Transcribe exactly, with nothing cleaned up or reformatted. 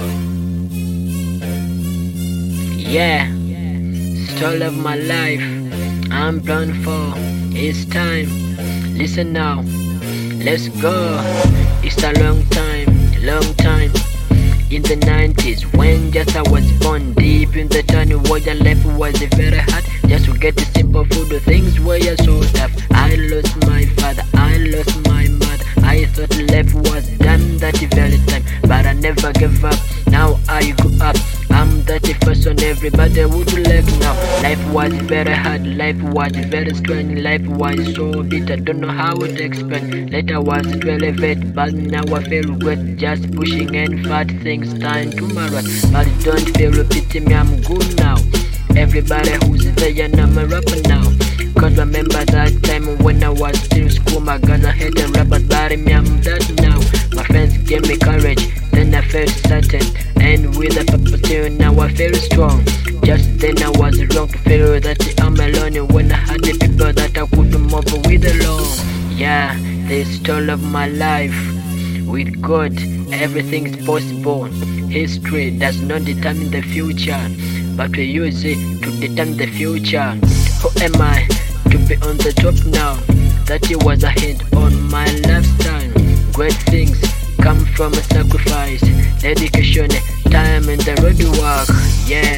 Yeah, story of my life. I'm done for. It's time. Listen now. Let's go. It's a long time, long time. In the nineties, when just I was born deep in the tunnel where your life was very hard. Just to get the simple food, the things were so tough. I lost my father, I lost my mother. I thought life was done that very time, but I never gave up. Now I grew up. I'm that person everybody would like now. Life was very hard, life was very strange, life was so bitter, don't know how to explain. Later was relevant, but now I feel great, just pushing and fat things time to my right. But don't feel pity me, I'm good now. Everybody who's there, and I'm a rapper now. Cause remember that time when I was still in school, my girl I had a rapper, but me I'm that now. My friends gave me courage, then I felt certain, and with a purpose now I feel strong. Just then I was wrong to feel that I'm alone when I had the people that I could move with alone. Yeah, the story of my life. With God, everything is possible. History does not determine the future, but we use it to determine the future. Who am I to be on the top now? That it was a hint on my lifestyle. Great things come from a sacrifice, dedication, time and the road work. Yeah.